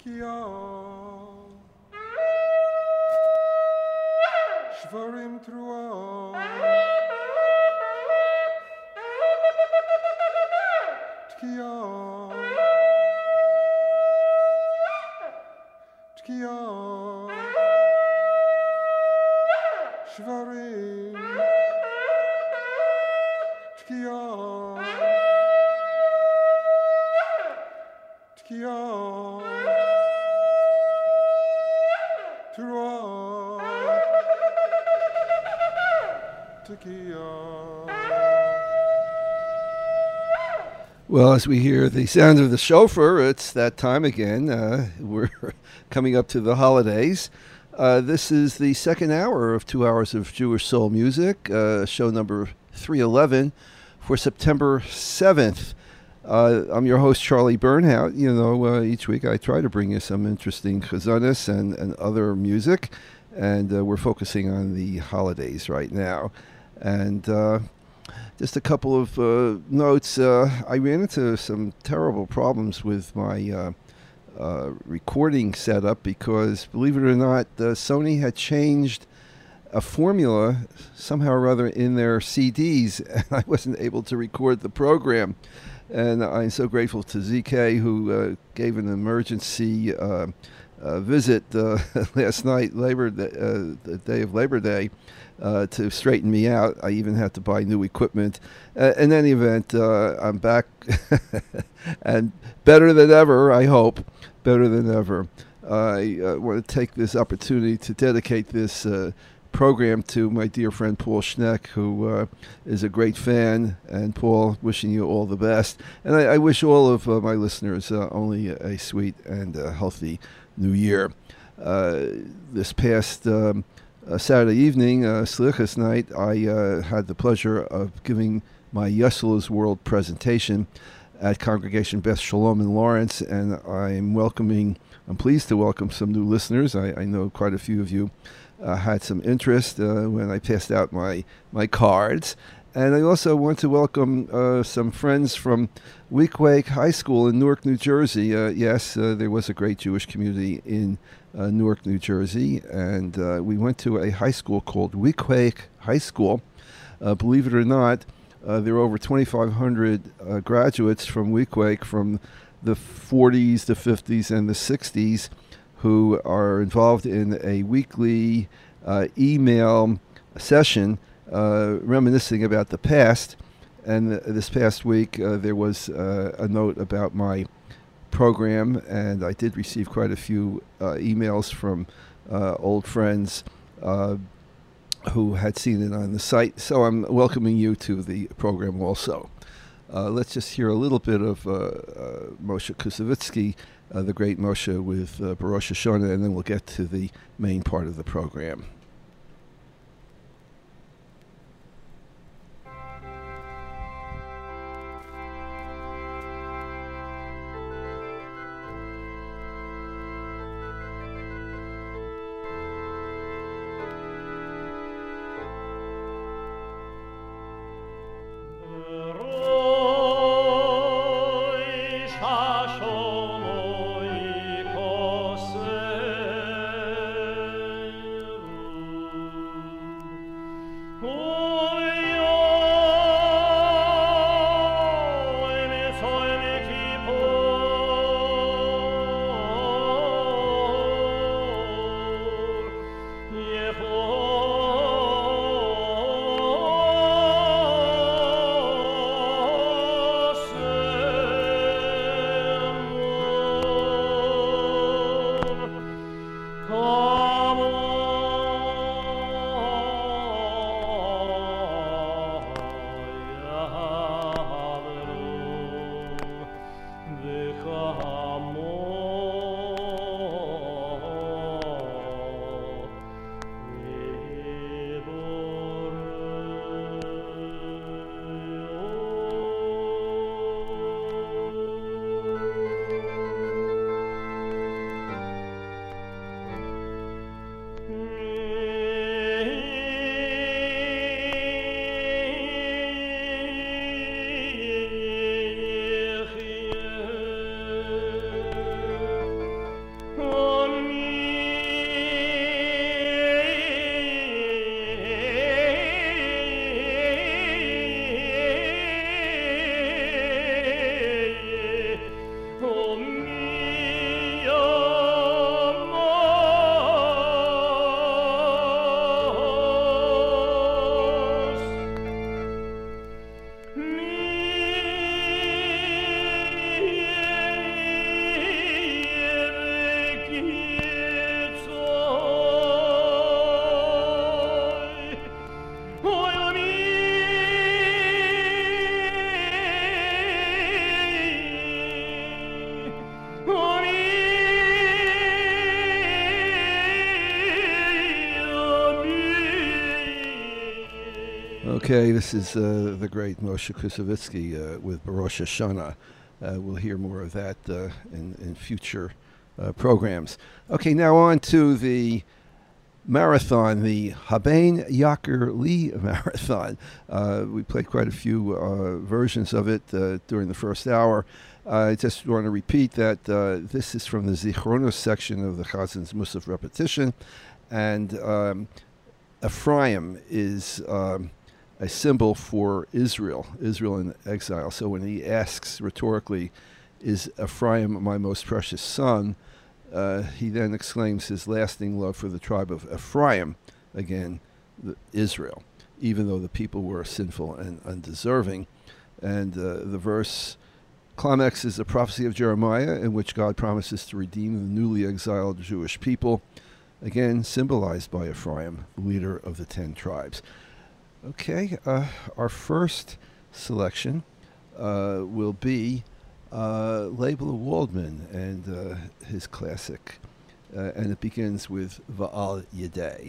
Tkia Shvarim Trua Tkia Tkia Shvarim Tkia Tkia Trua Tkia. Well, as we hear the sound of the shofar, it's that time again. We're coming up to the holidays. This is the second hour of 2 hours of Jewish soul music, show number 311 for September 7th. I'm your host, Charlie Bernhout. You know, each week I try to bring you some interesting chazanis and other music, and we're focusing on the holidays right now. And just a couple of notes. I ran into some terrible problems with my recording setup because, believe it or not, Sony had changed a formula somehow or other in their CDs, and I wasn't able to record the program. And I'm so grateful to ZK, who gave an emergency visit last night, the day of Labor Day, to straighten me out. I even had to buy new equipment. In any event, I'm back and better than ever, I hope. Better than ever. I want to take this opportunity to dedicate this program to my dear friend Paul Schneck, who is a great fan. And Paul, wishing you all the best. And I wish all of my listeners only a sweet and healthy New Year. This past Saturday evening, Slichas night, I had the pleasure of giving my Yessel's World presentation at Congregation Beth Shalom in Lawrence, and I'm pleased to welcome some new listeners. I know quite a few of you had some interest when I passed out my cards. And I also want to welcome some friends from Weequahic High School in Newark, New Jersey. Yes, there was a great Jewish community in Newark, New Jersey, and we went to a high school called Weequahic High School. Believe it or not, there are over 2,500 graduates from Weequahic from the 40s, the 50s, and the 60s who are involved in a weekly email session reminiscing about the past. And this past week there was a note about my program, and I did receive quite a few emails from old friends who had seen it on the site. So I'm welcoming you to the program also. Let's just hear a little bit of Moshe Kusevitsky, the great Moshe, with Barosh Hashanah, and then we'll get to the main part of the program. Hashanah Okay, this is the great Moshe Kusevitsky with Barosh Hashanah. We'll hear more of that in future programs. Okay, now on to the marathon, the Haben Yaker Lee Marathon. We played quite a few versions of it during the first hour. I just want to repeat that this is from the Zichronos section of the Chazin's Musaf repetition, and Ephraim is a symbol for Israel in exile. So when he asks rhetorically, "Is Ephraim my most precious son?" He then exclaims his lasting love for the tribe of Ephraim, again, Israel, even though the people were sinful and undeserving. And the verse climaxes the prophecy of Jeremiah, in which God promises to redeem the newly exiled Jewish people, again symbolized by Ephraim, the leader of the 10 tribes. Okay, our first selection will be Leibler Waldman and his classic, and it begins with Va'al Yedei.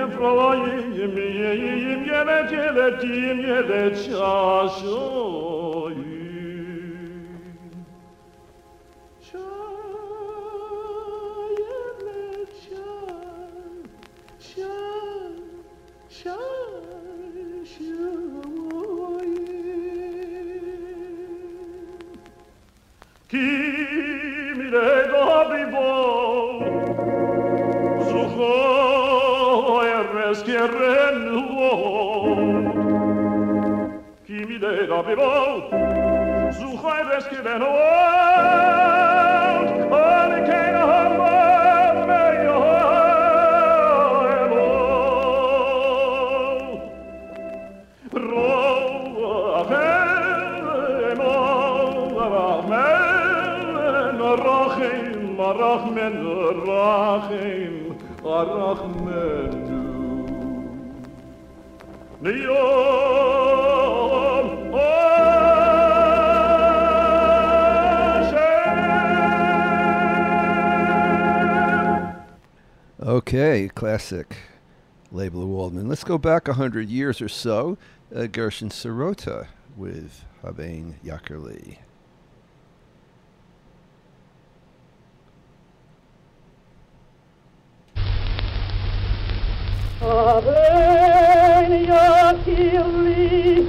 Efraim yelet yeletim yelet şaşoyim Şayelet şaşoyim Kim ile gabibo Quieren Kimi de gabibo Zu khayres kiren Ani kein hamba me yo Arrahmenu Niyom Okay, classic label of Waldman. Let's go back 100 years or so. Gershon Sirota with Habein Yakerli. Habein Yakerli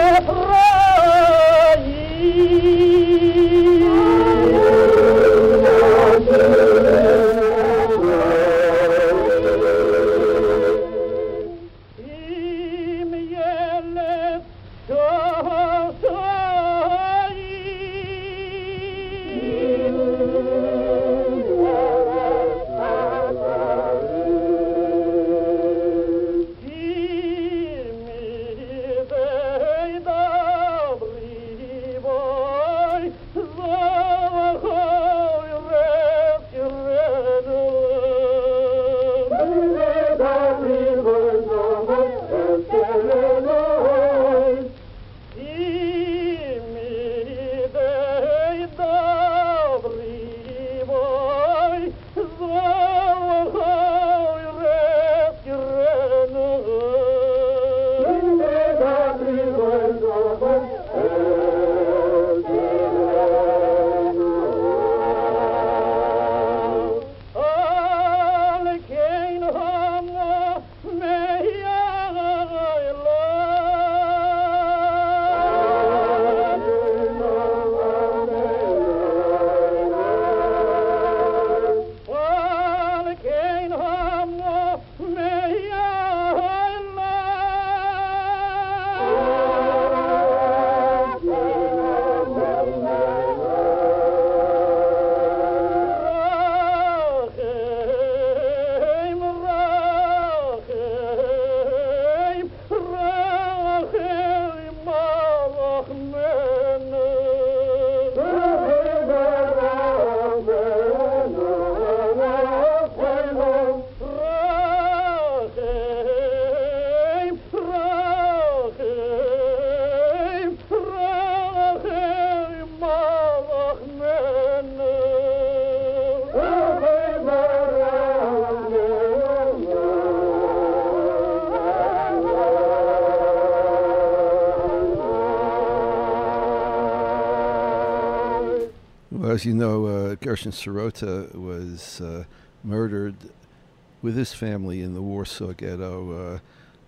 As you know, Gershon Sirota was murdered with his family in the Warsaw Ghetto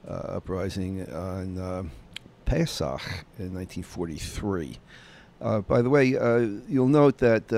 uprising on Pesach in 1943. By the way, you'll note that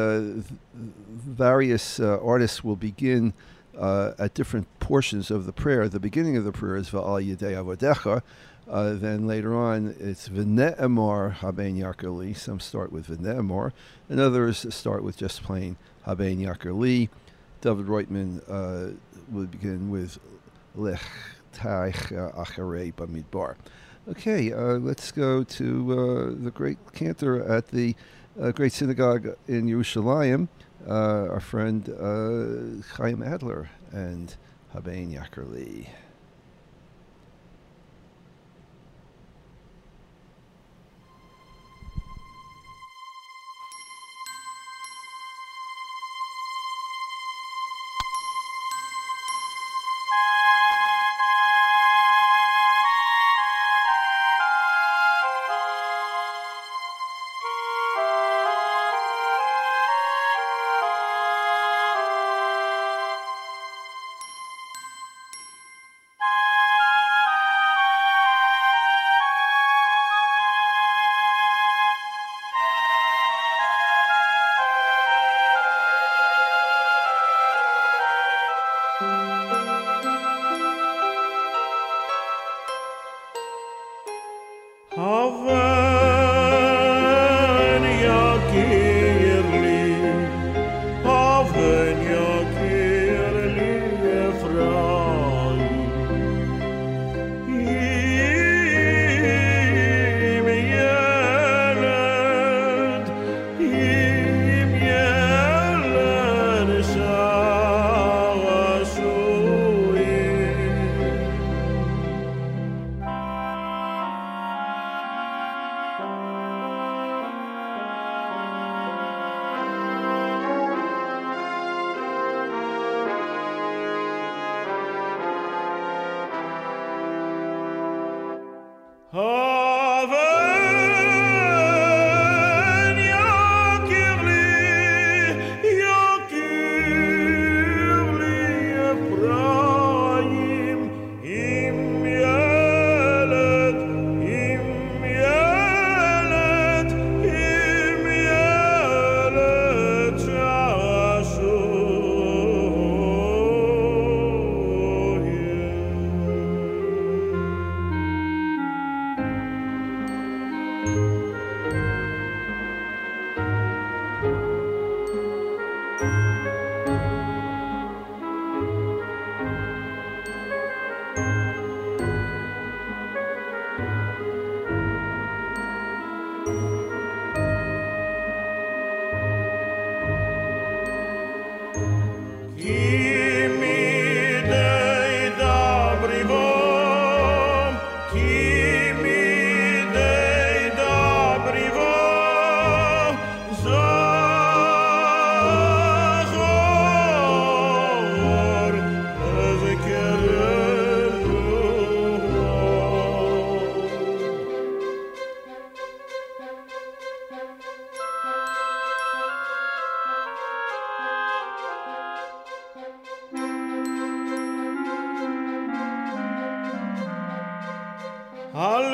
various artists will begin at different portions of the prayer. The beginning of the prayer is Va'al Yedei Avodecha. Then later on, it's V'ne'emar Habein Yakerli. Some start with V'ne'emar, and others start with just plain Habein Yakerli. David Reutemann will begin with Lech Taich Acharei Bamidbar. Okay, let's go to the great cantor at the Great Synagogue in Yerushalayim, our friend Chaim Adler and Habein Yakerli.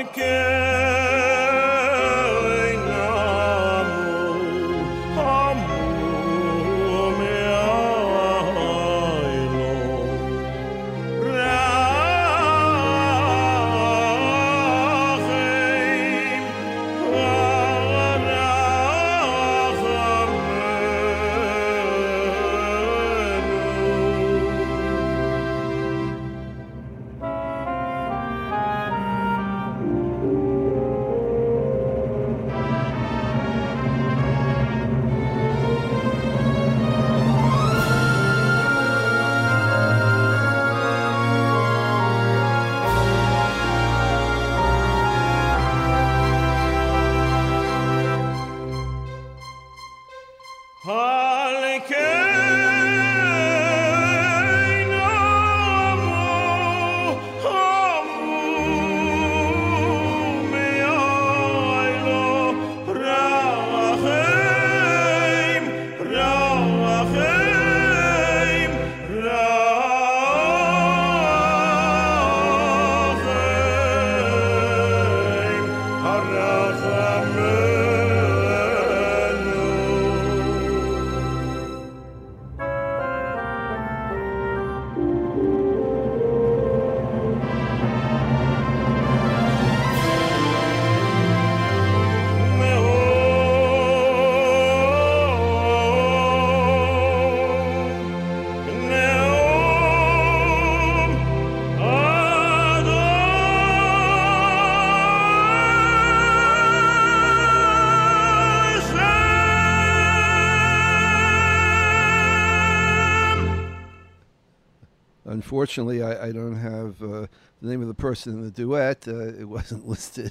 Unfortunately, I don't have the name of the person in the duet. It wasn't listed.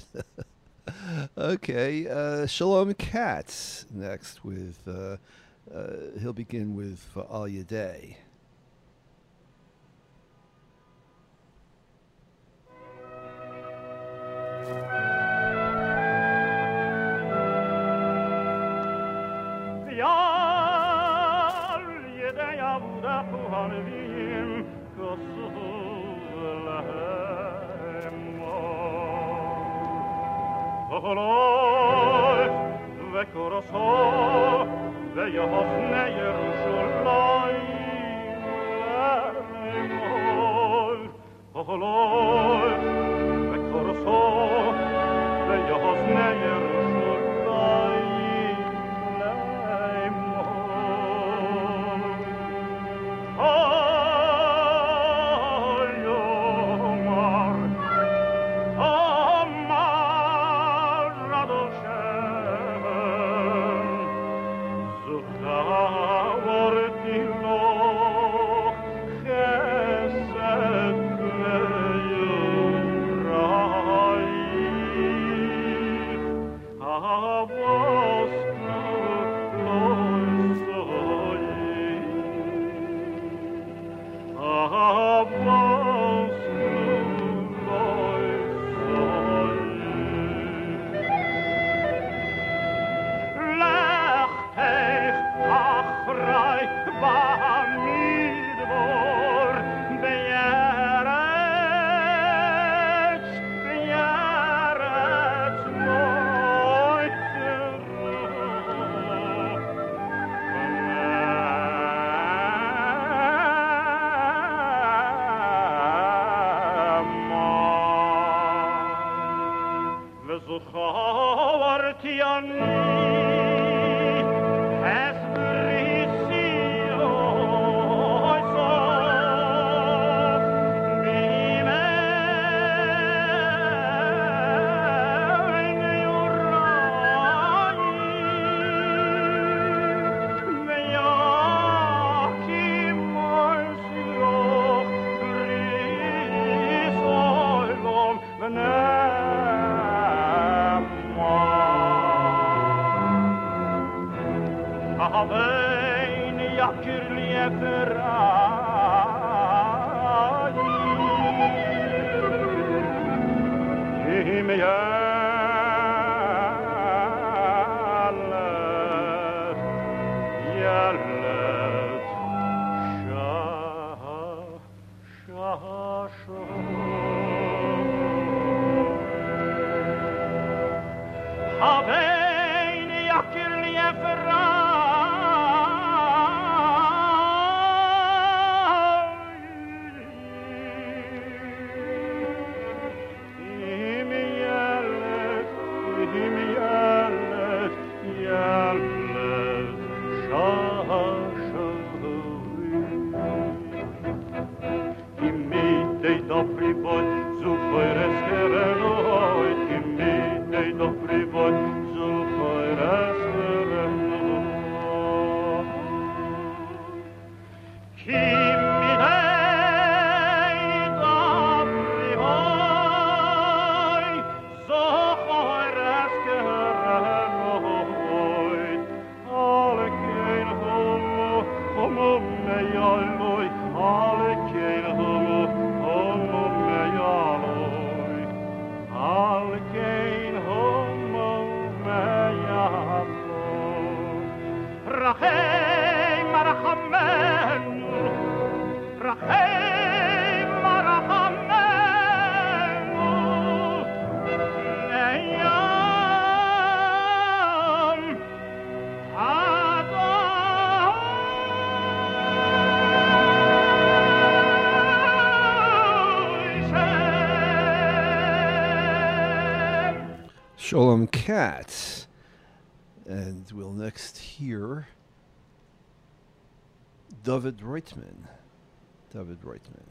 Okay, Shalom Katz next with, he'll begin with Al Yaday. رخي مرحمن رخي مرحمن أيام Sholem Katz. And we'll next hear David Reutemann. David Reutemann.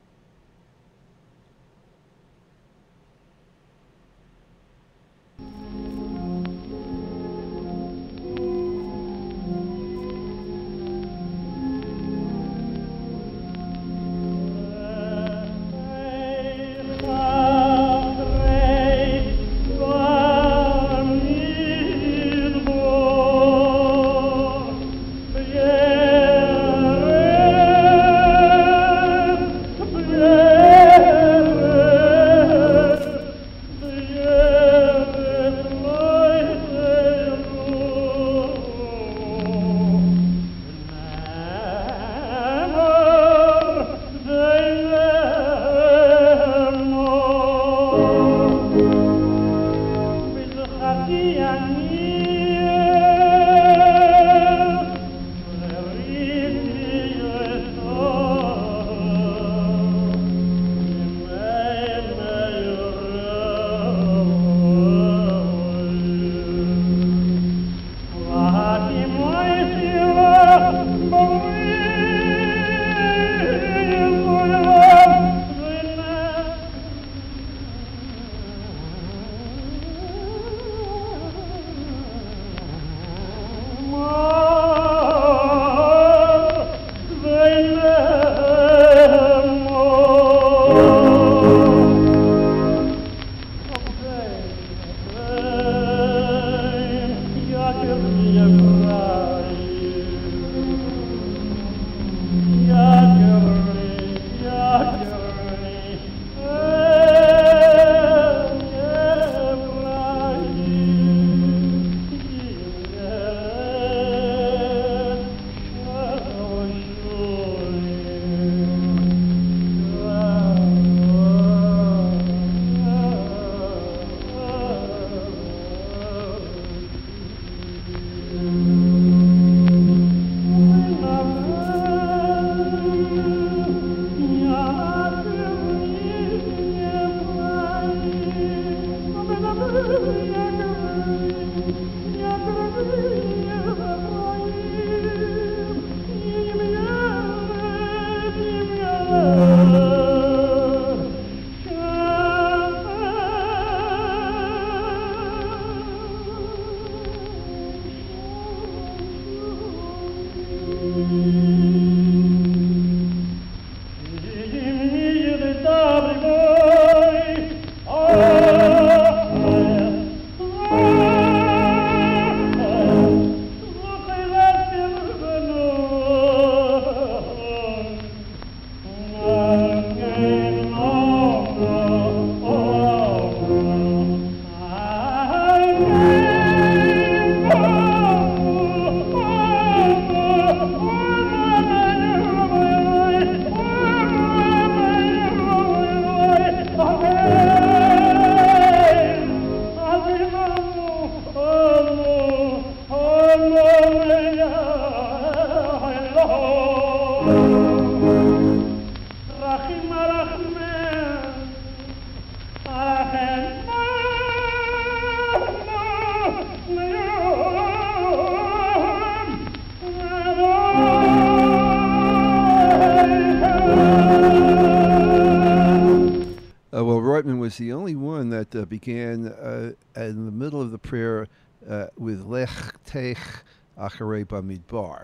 Was the only one that began in the middle of the prayer with Lech Tech Acharei Bamidbar.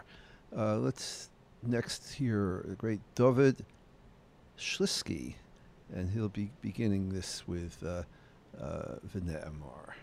Let's next hear the great David Shlisky, and he'll be beginning this with V'nei Amar.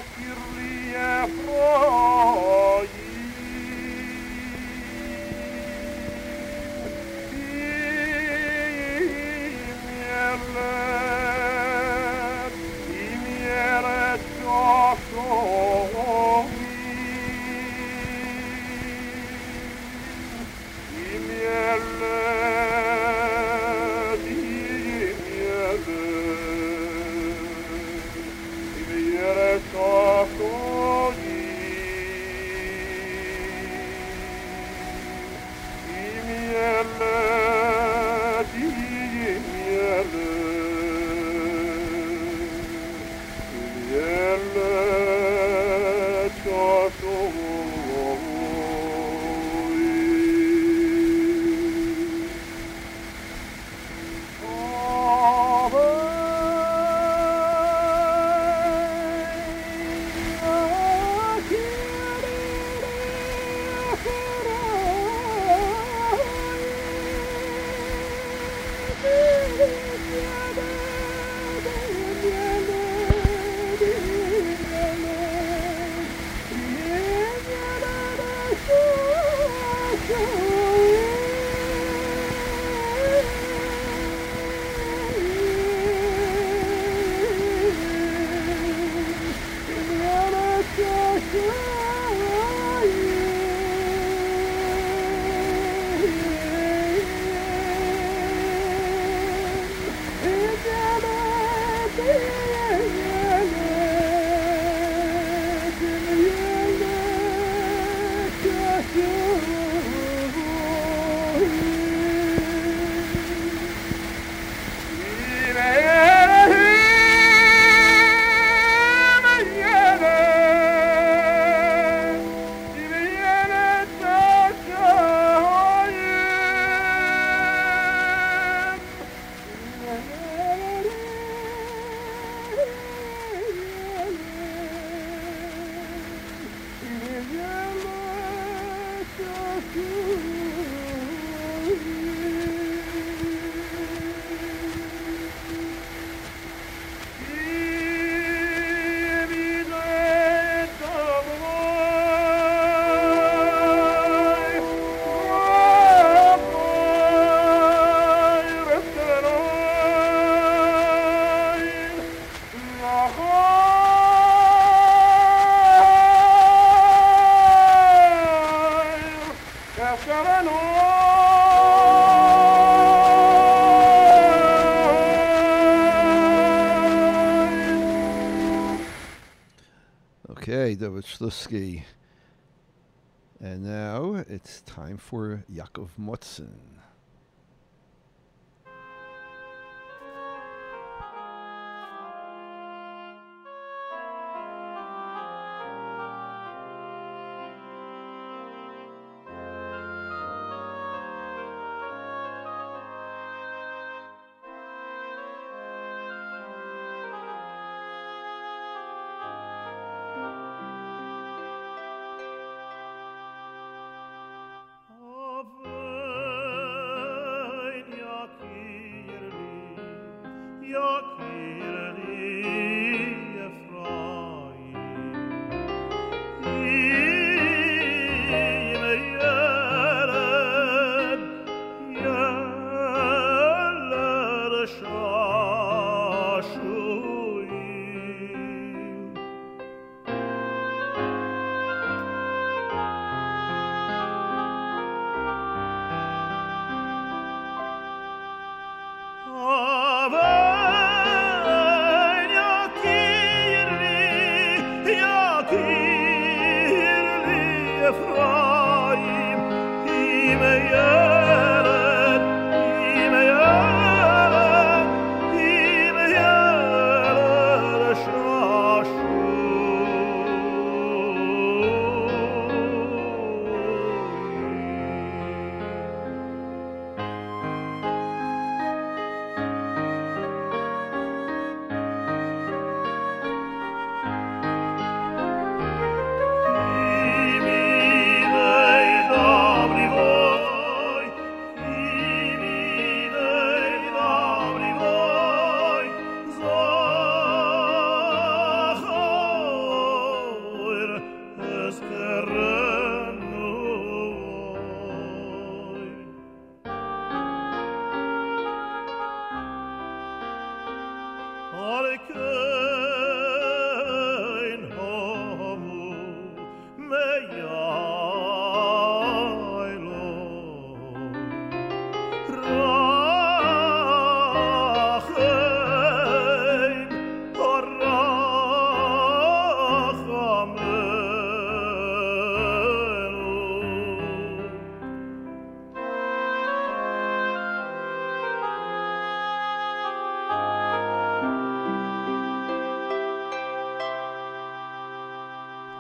Okay, David Schlusky. And now it's time for Yakov Motzen. Ave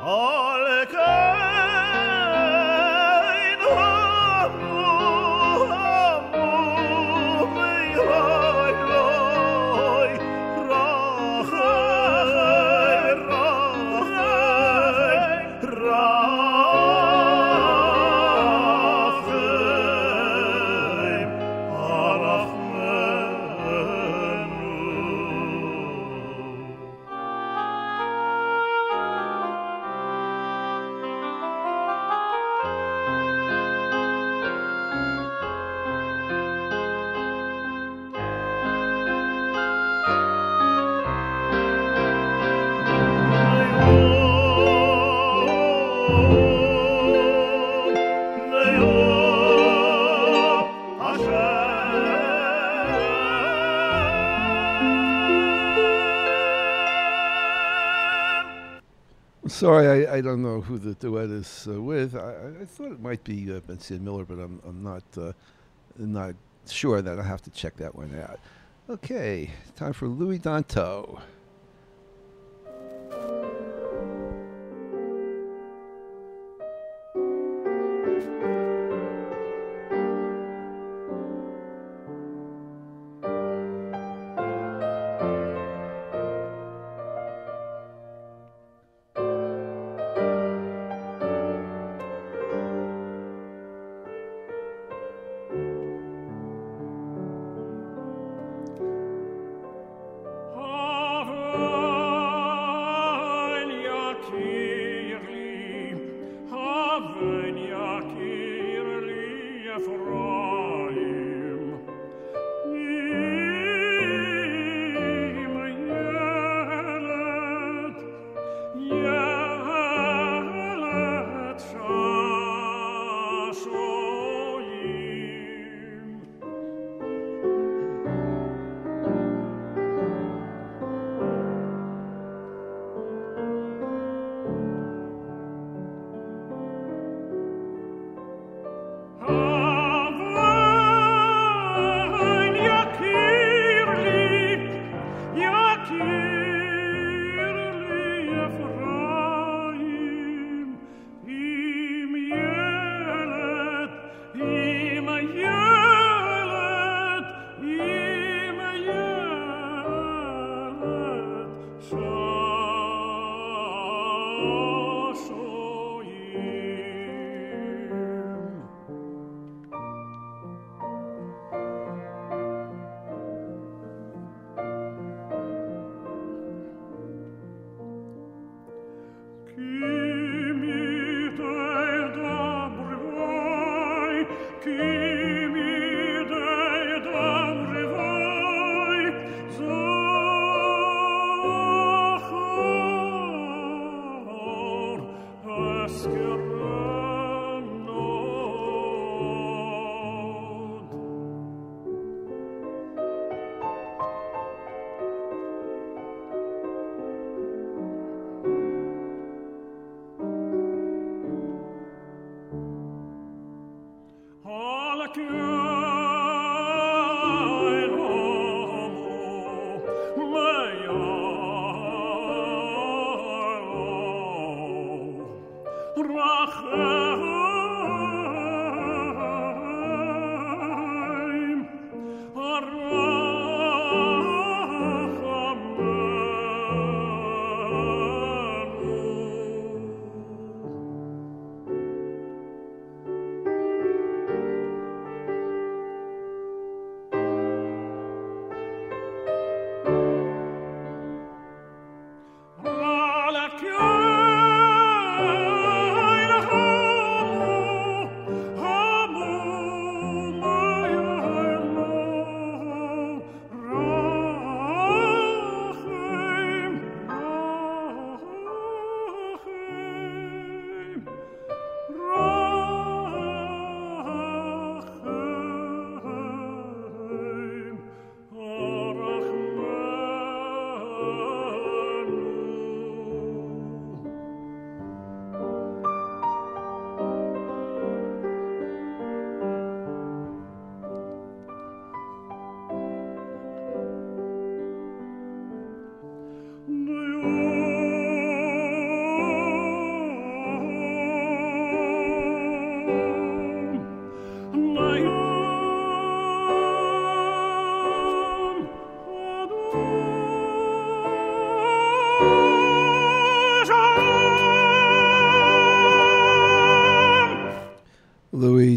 Sorry, I don't know who the duet is with. I thought it might be Betsy and Miller, but I'm not sure that I have to check that one out. Okay, time for Louis Danto.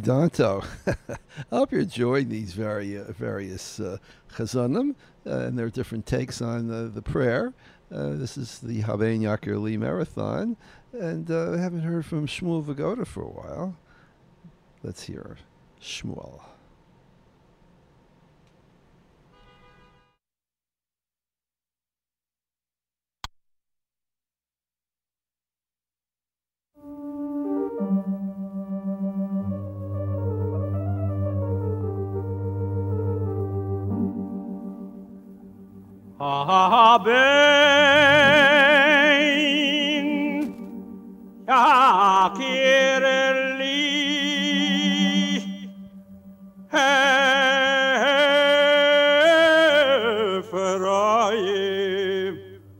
Danto. I hope you're enjoying these various chazanim and their different takes on the prayer. This is the Habein Yakir Li Marathon, and I haven't heard from Shmuel Vagoda for a while. Let's hear Shmuel. Habein Yakir Li Ephraim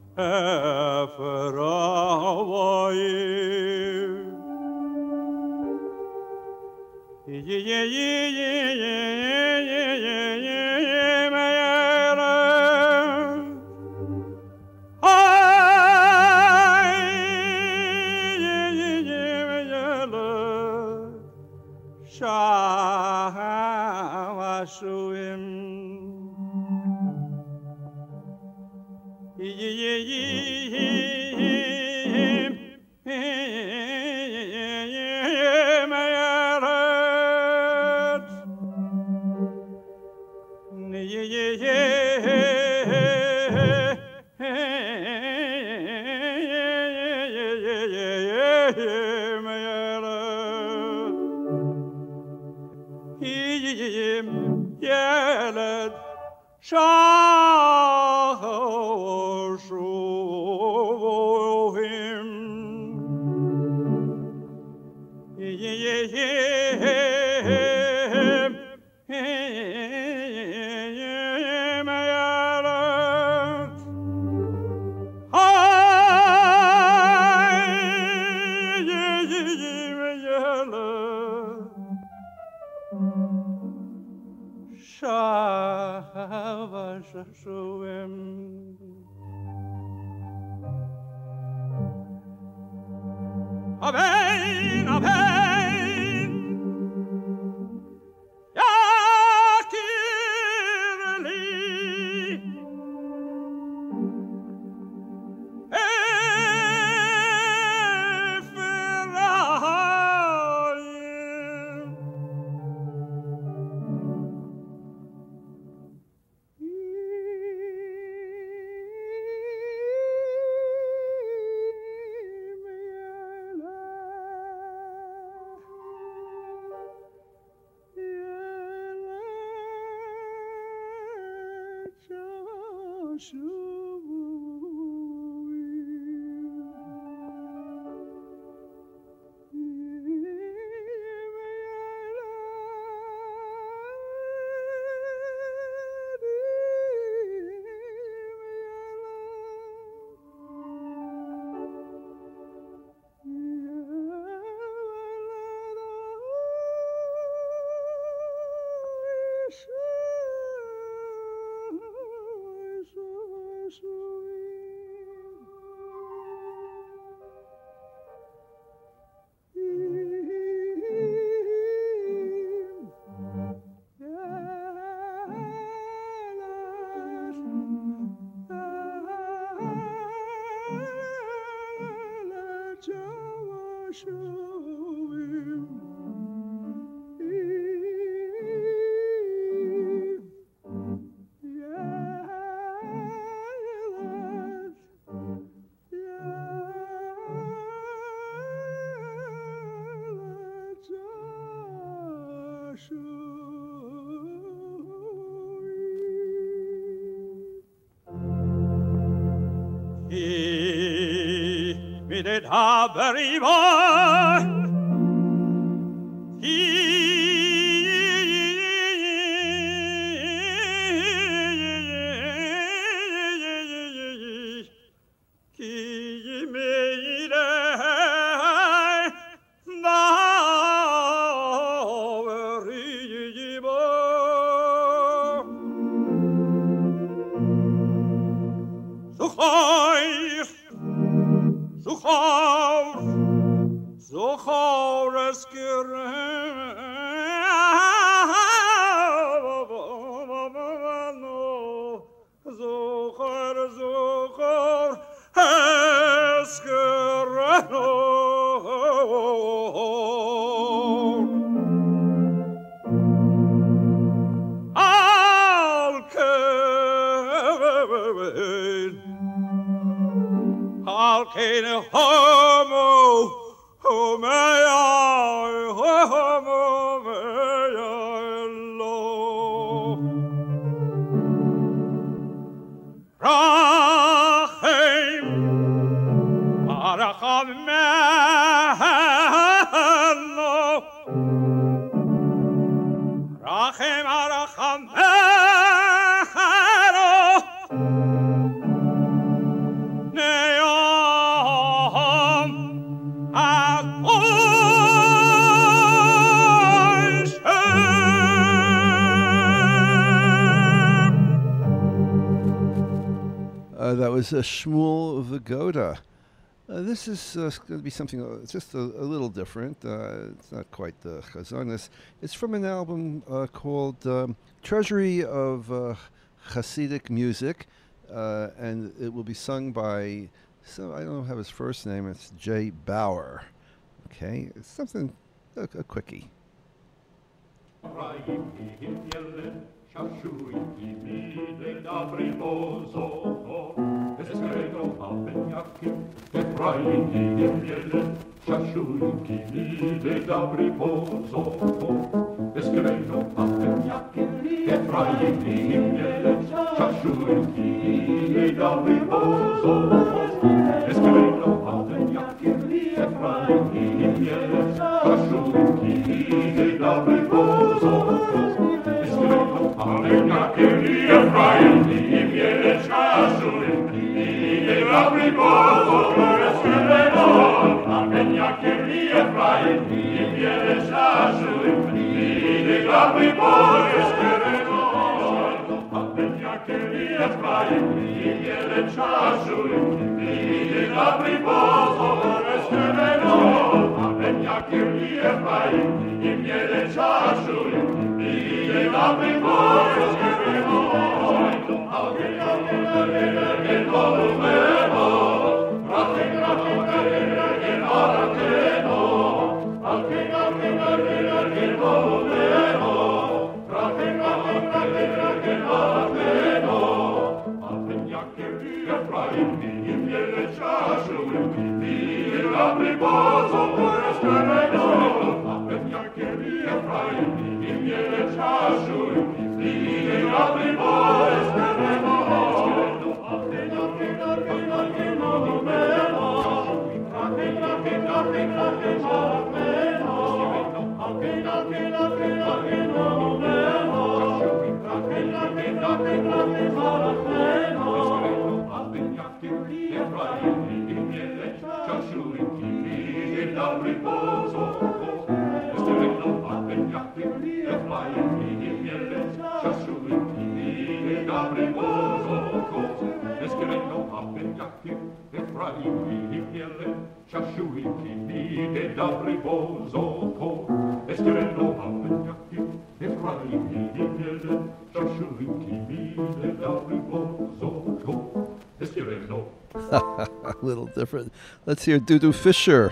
Midet haberiva Zochor es gerät Alkene homo, homea, homo, mea, lo. Rachem, arachameno, Rachem, arachameno, That was Shmuel Vagoda. This is going to be something just a little different. It's not quite the Chazonis. It's from an album called Treasury of Hasidic Music, and it will be sung by, I don't have his first name, it's Jay Bauer. Okay, it's something, a quickie. A little different. Let's hear Dudu Fisher.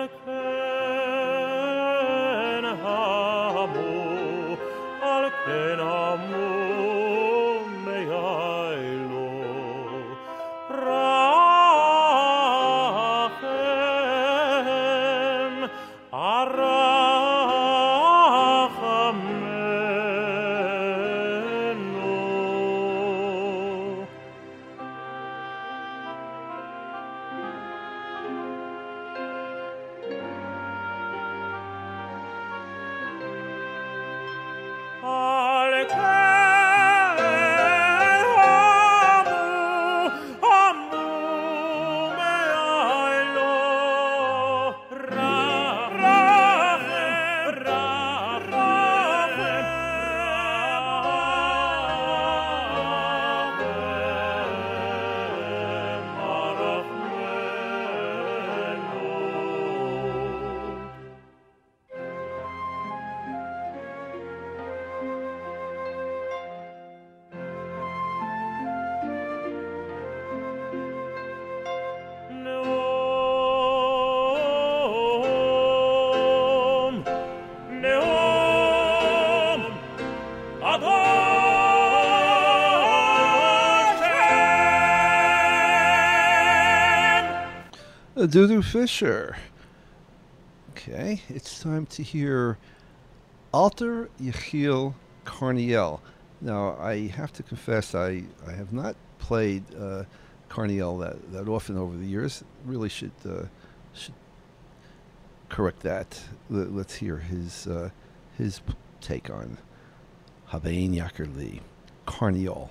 Dudu Fisher. Okay, it's time to hear Alter Yechiel Carniel. Now, I have to confess, I have not played Carniel that often over the years. Really should correct that. Let's hear his take on Habein Yaker Li, Carniel.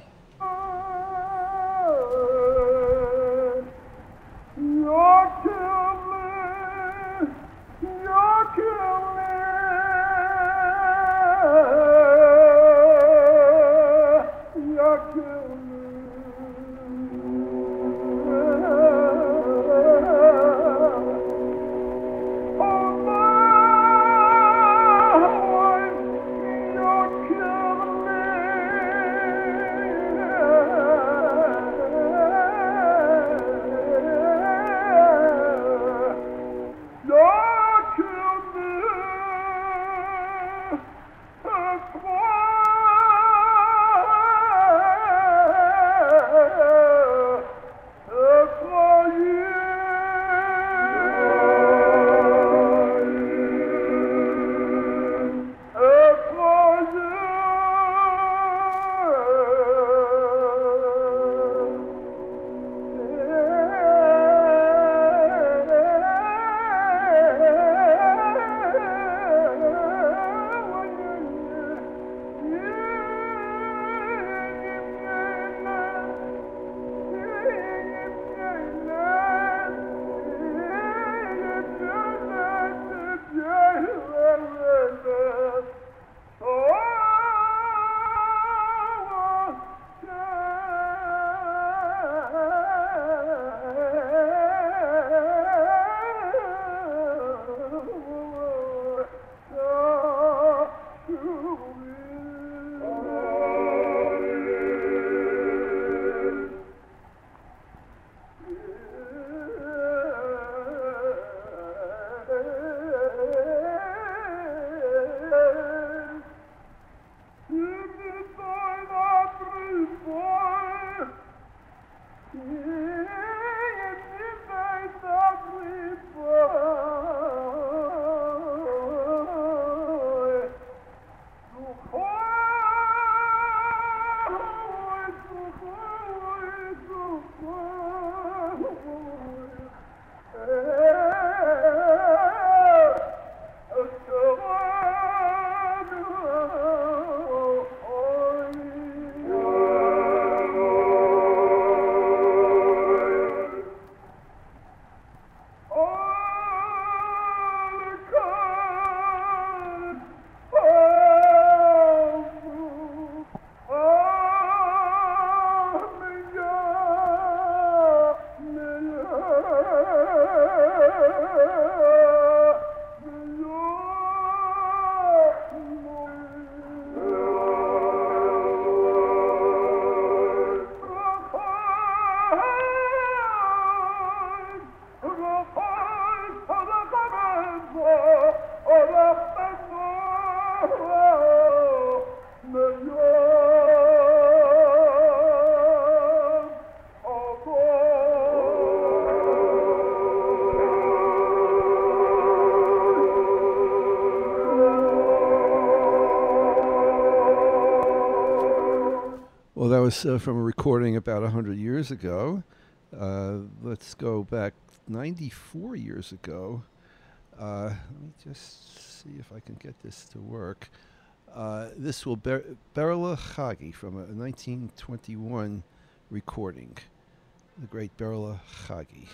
was from a recording about 100 years ago. Let's go back 94 years ago. Let me just see if I can get this to work. This will Berla Chagi from a 1921 recording. The great Berla Chagi.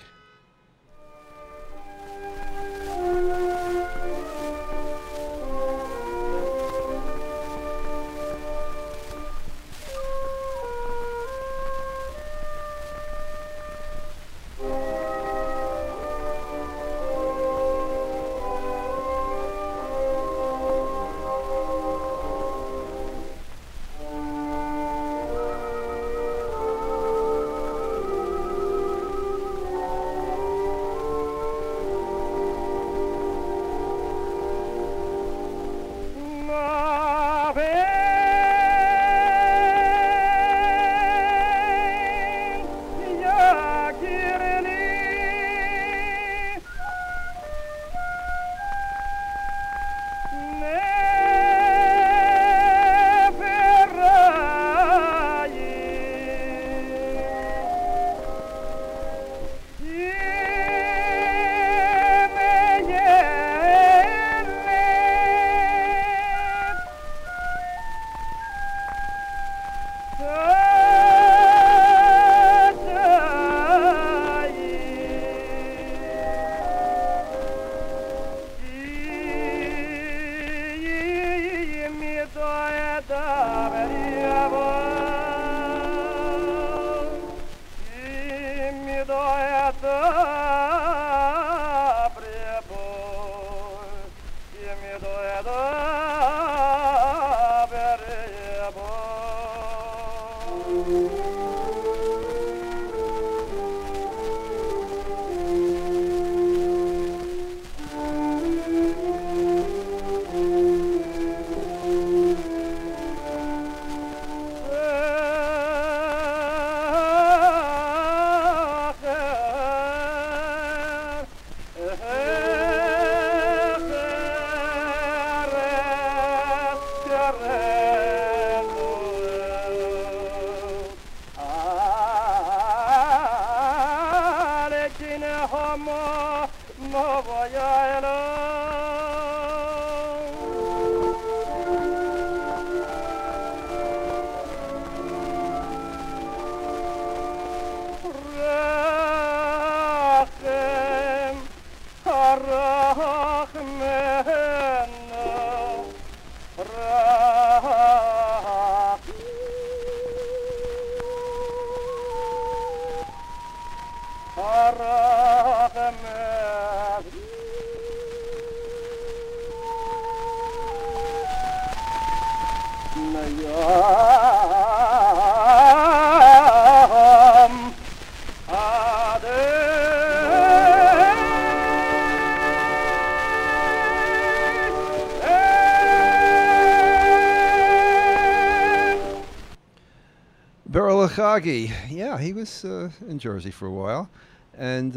Berla Chagi, yeah, he was in Jersey for a while, and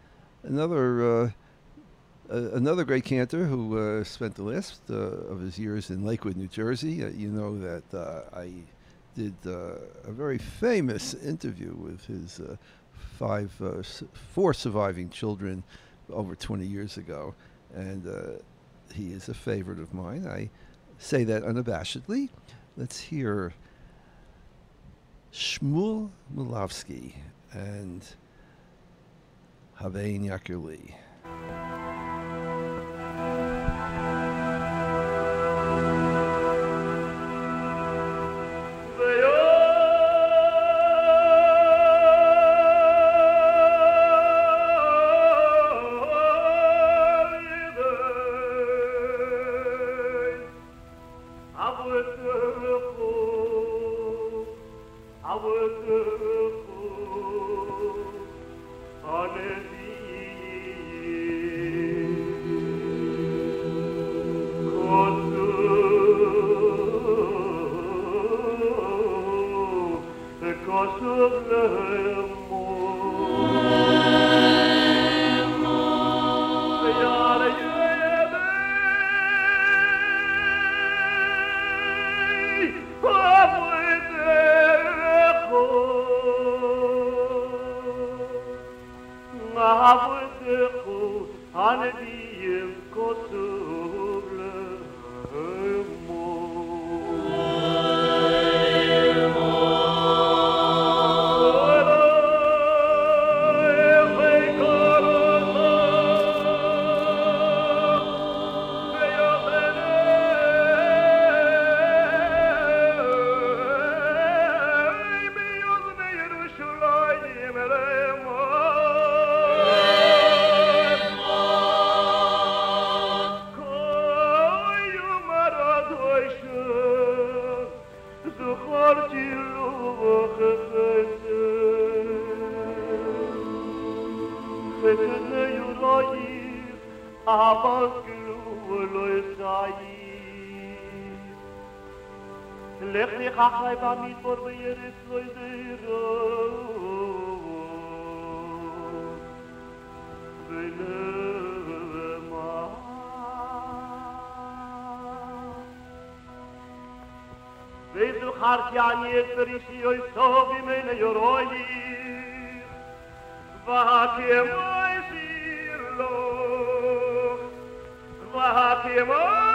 another great cantor who spent the last of his years in Lakewood, New Jersey. You know that I did a very famous interview with his four surviving children over 20 years ago, and he is a favorite of mine. I say that unabashedly. Let's hear Shmuel Mulavsky and Havein Yakerli. Oh, עבודך הנביאים כתוב לך נכח לי במדבור וירץ לו זהירות ולמה וזוכרתי אני את פרישי סוב ממנו יורוי והכמו הסיר לו והכמו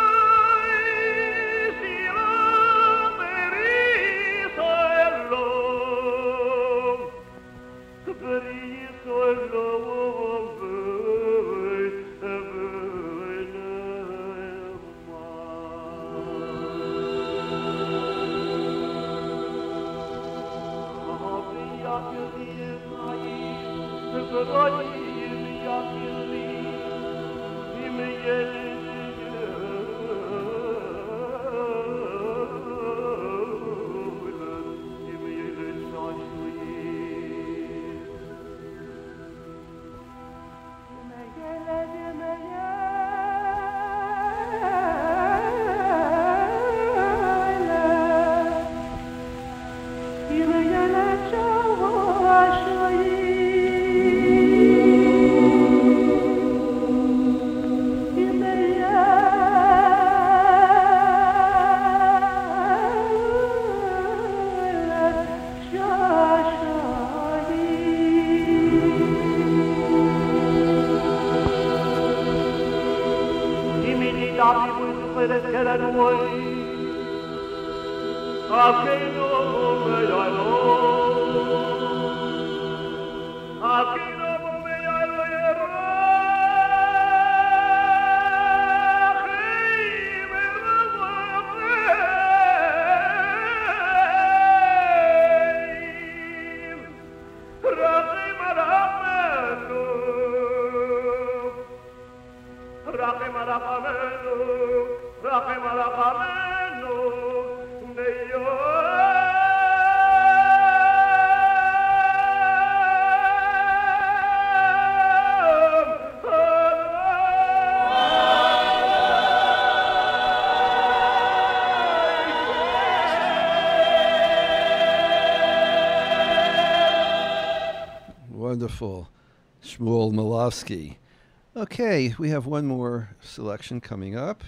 Wonderful. Shmuel Malofsky. Okay, we have one more selection coming up,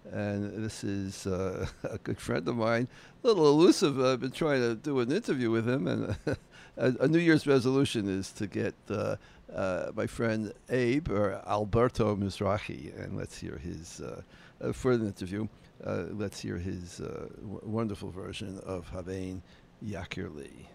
and this is a good friend of mine, a little elusive. I've been trying to do an interview with him, and a New Year's resolution is to get my friend Abe, or Alberto Mizrahi, and let's hear his, for an interview, let's hear his wonderful version of Havein Yakir Li.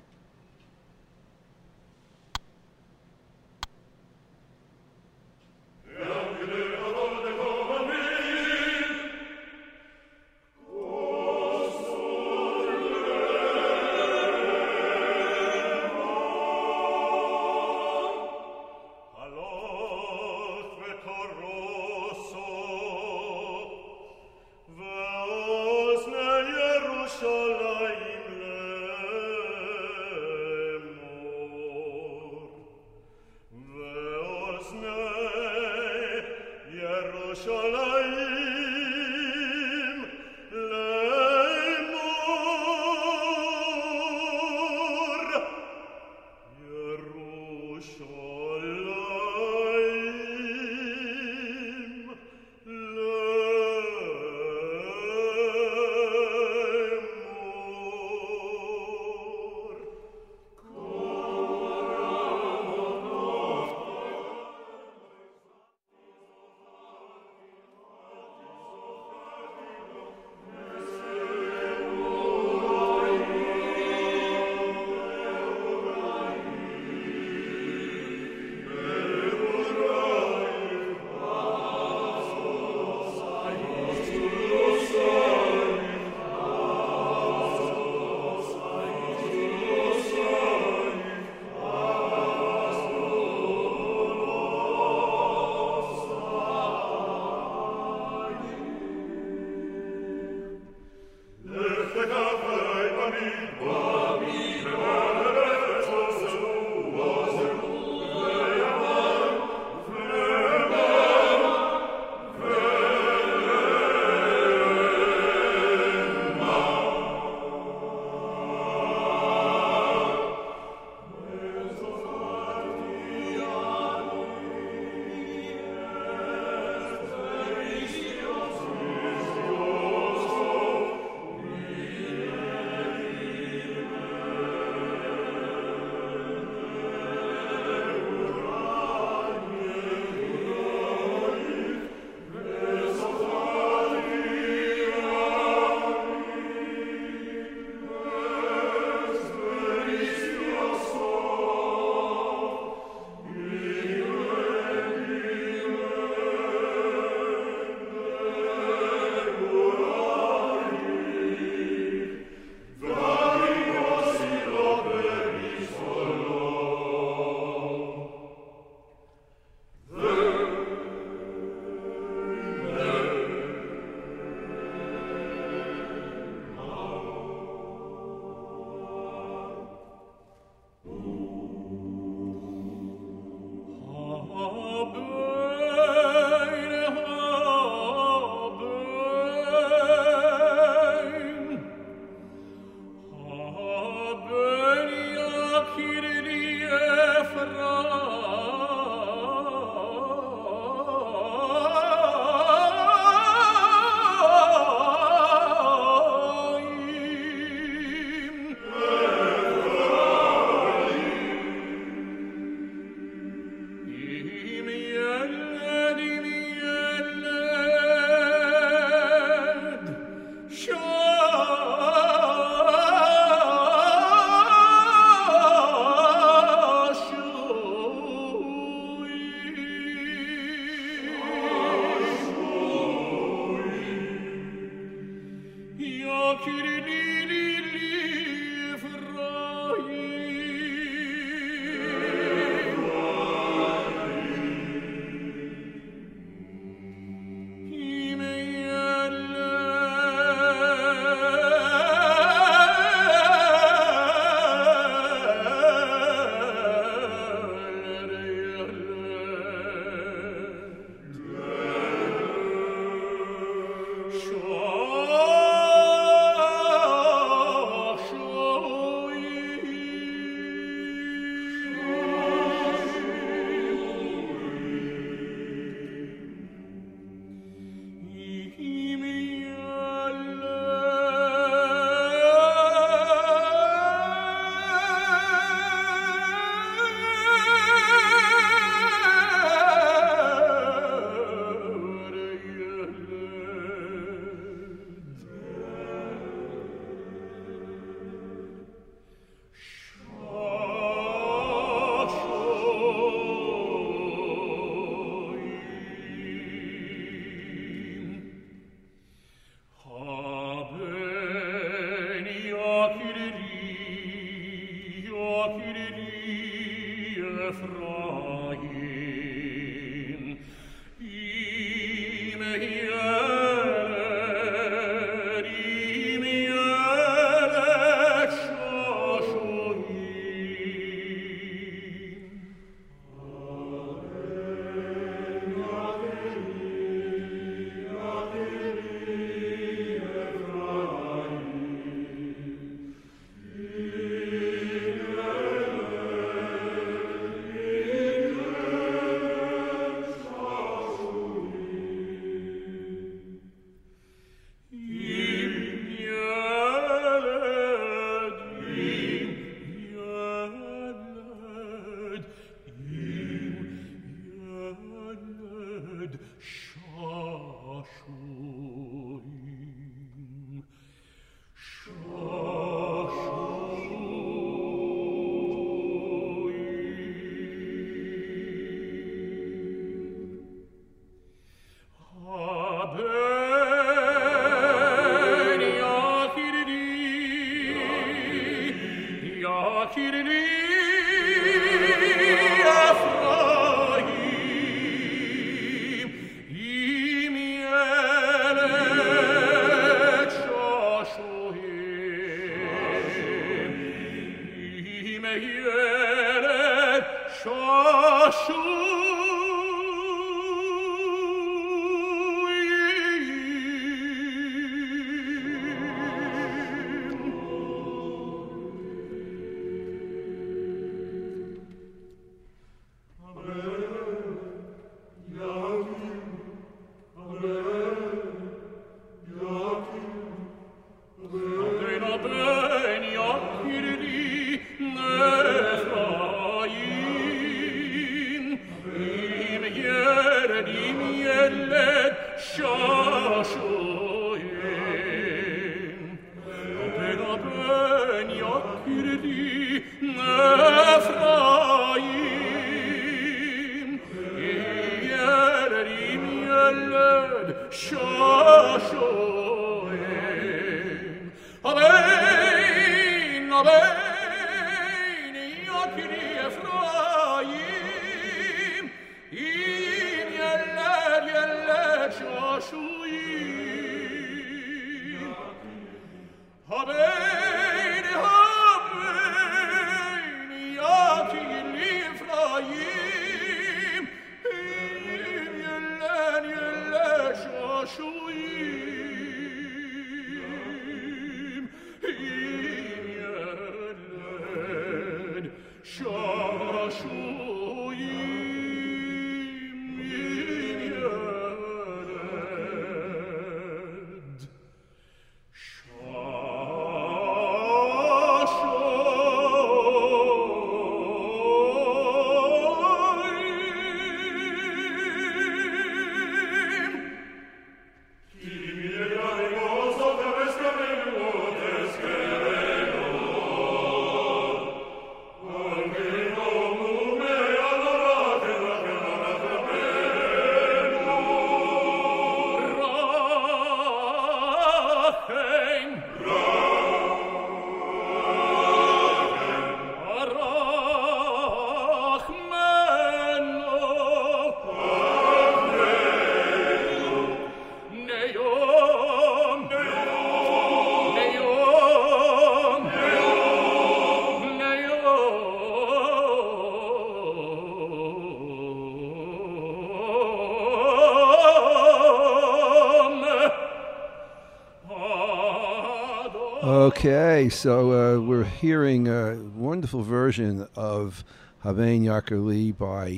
Okay, so we're hearing a wonderful version of Havein Yarker Li by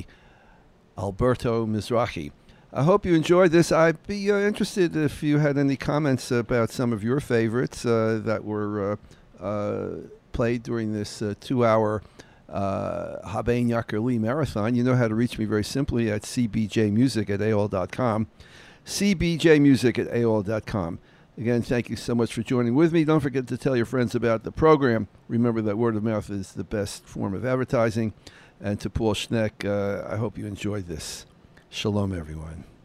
Alberto Mizrahi. I hope you enjoyed this. I'd be interested if you had any comments about some of your favorites that were played during this 2-hour Havein Yarker Li marathon. You know how to reach me very simply at cbjmusic@aol.com. cbjmusic@aol.com. Again, thank you so much for joining with me. Don't forget to tell your friends about the program. Remember that word of mouth is the best form of advertising. And to Paul Schneck, I hope you enjoyed this. Shalom, everyone.